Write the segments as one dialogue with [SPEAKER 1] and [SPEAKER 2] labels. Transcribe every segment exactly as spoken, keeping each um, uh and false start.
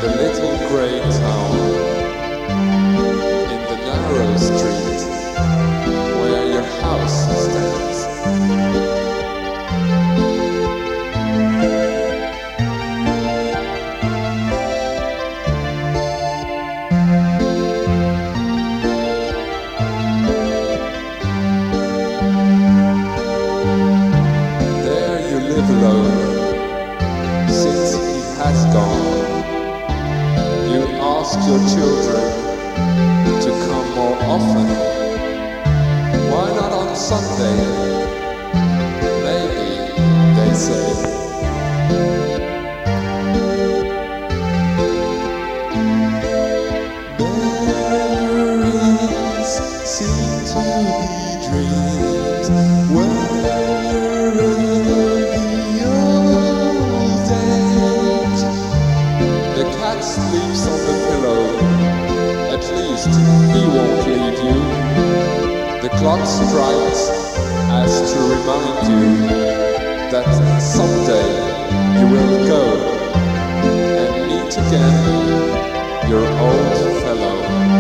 [SPEAKER 1] the little grey town, in the narrow street where your house stands. There you live alone, since he has gone. You ask your children to come more often. Why not on Sunday? Maybe, they say. Memories seem to be dreams when you're in the old age. The cat sleeps on the pillow, at least he won't leave you. The clock strikes as to remind you that someday you will go and meet again your old fellow.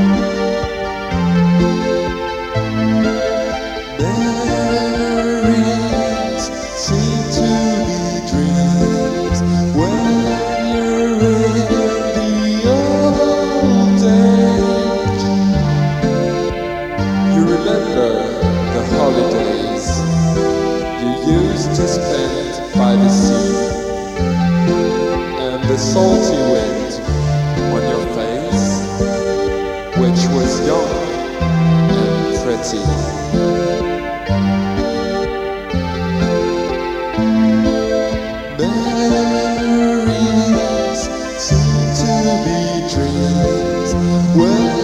[SPEAKER 1] Memories seem to be dreams when you're in the old age. You remember the holidays you used to spend by the sea, and the salty wind on your face, which was young and pretty. Memories seem to be dreams when